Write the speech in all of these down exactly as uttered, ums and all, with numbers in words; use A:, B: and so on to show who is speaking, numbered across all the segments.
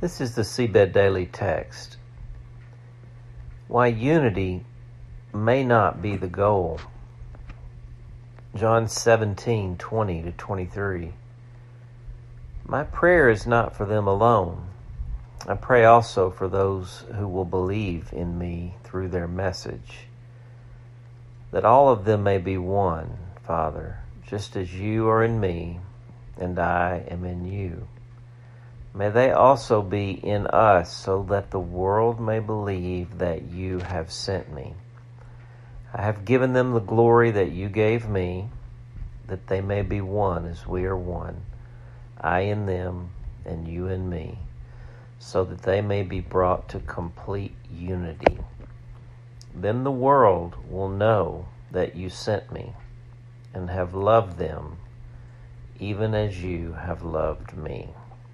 A: This is the Seabed Daily Text. Why unity may not be the goal. John seventeen, twenty to twenty-three. My prayer is not for them alone. I pray also for those who will believe in me through their message, that all of them may be one, Father, just as you are in me and I am in you. May they also be in us, so that the world may believe that you have sent me. I have given them the glory that you gave me, that they may be one as we are one, I in them and you in me, so that they may be brought to complete unity. Then the world will know that you sent me and have loved them, even as you have loved me.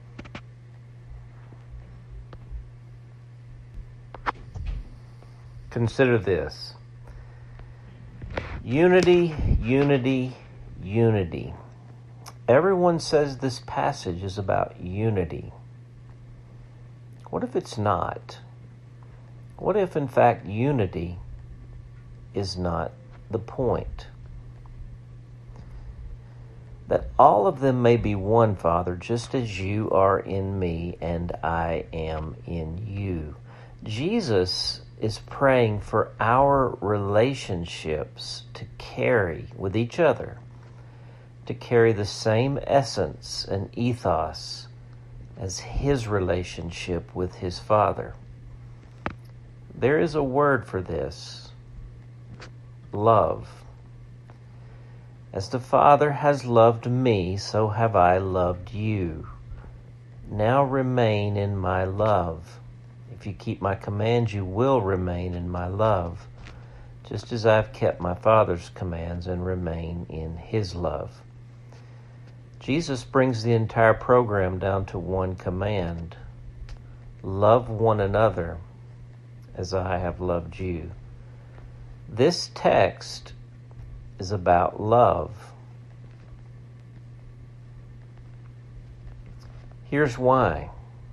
A: Consider this. Unity, unity, unity. Everyone says this passage is about unity. What if it's not? What if, in fact, unity is not the point? That all of them may be one, Father, just as you are in me and I am in you. Jesus is praying for our relationships to carry with each other, to carry the same essence and ethos as his relationship with his Father. There is a word for this: love. As the Father has loved me, so have I loved you. Now remain in my love. If you keep my commands, you will remain in my love, just as I've kept my Father's commands and remain in his love. Jesus brings the entire program down to one command: love one another as I have loved you. This text is about love. Here's why.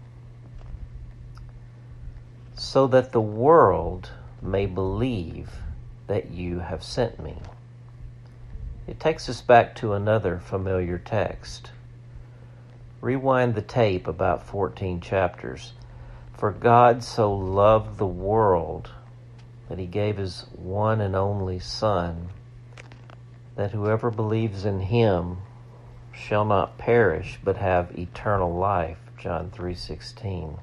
A: So that the world may believe that you have sent me. It takes us back to another familiar text. Rewind the tape about fourteen chapters. For God so loved the world that he gave his one and only Son, that whoever believes in him shall not perish but have eternal life. John three sixteen.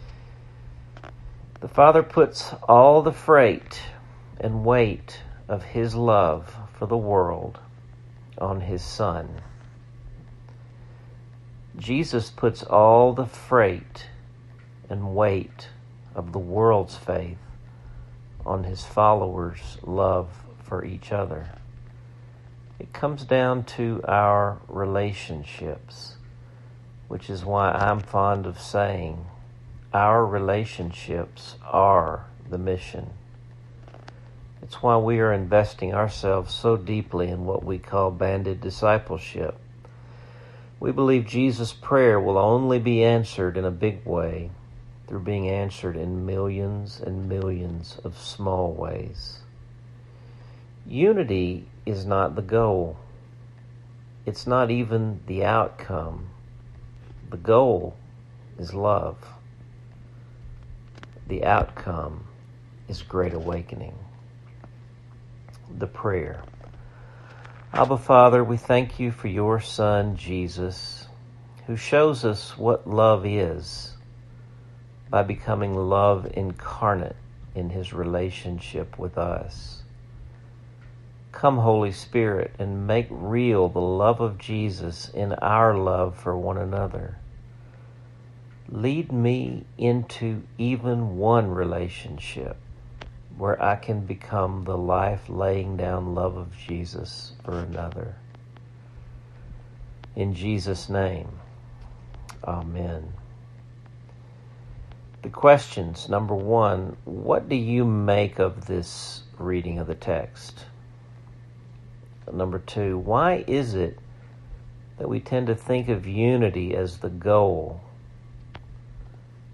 A: The Father puts all the freight and weight of his love for the world on his Son. Jesus puts all the freight and weight of the world's faith on his followers' love for each other. It comes down to our relationships, which is why I'm fond of saying our relationships are the mission. It's why we are investing ourselves so deeply in what we call banded discipleship. We believe Jesus' prayer will only be answered in a big way through being answered in millions and millions of small ways. Unity is not the goal. It's not even the outcome. The goal is love. The outcome is great awakening. The prayer. Abba, Father, we thank you for your Son, Jesus, who shows us what love is by becoming love incarnate in his relationship with us. Come, Holy Spirit, and make real the love of Jesus in our love for one another. Lead me into even one relationship where I can become the life-laying down love of Jesus for another. In Jesus' name, amen. The questions. Number one, what do you make of this reading of the text? Number two, why is it that we tend to think of unity as the goal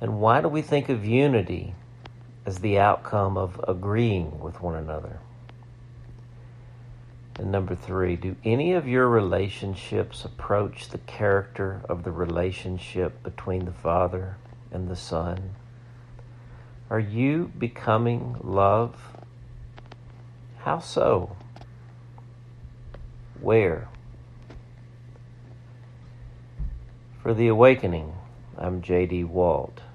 A: And why do we think of unity as the outcome of agreeing with one another? And number three, do any of your relationships approach the character of the relationship between the Father and the Son? Are you becoming love? How so? Where? For The Awakening, I'm J D Walt.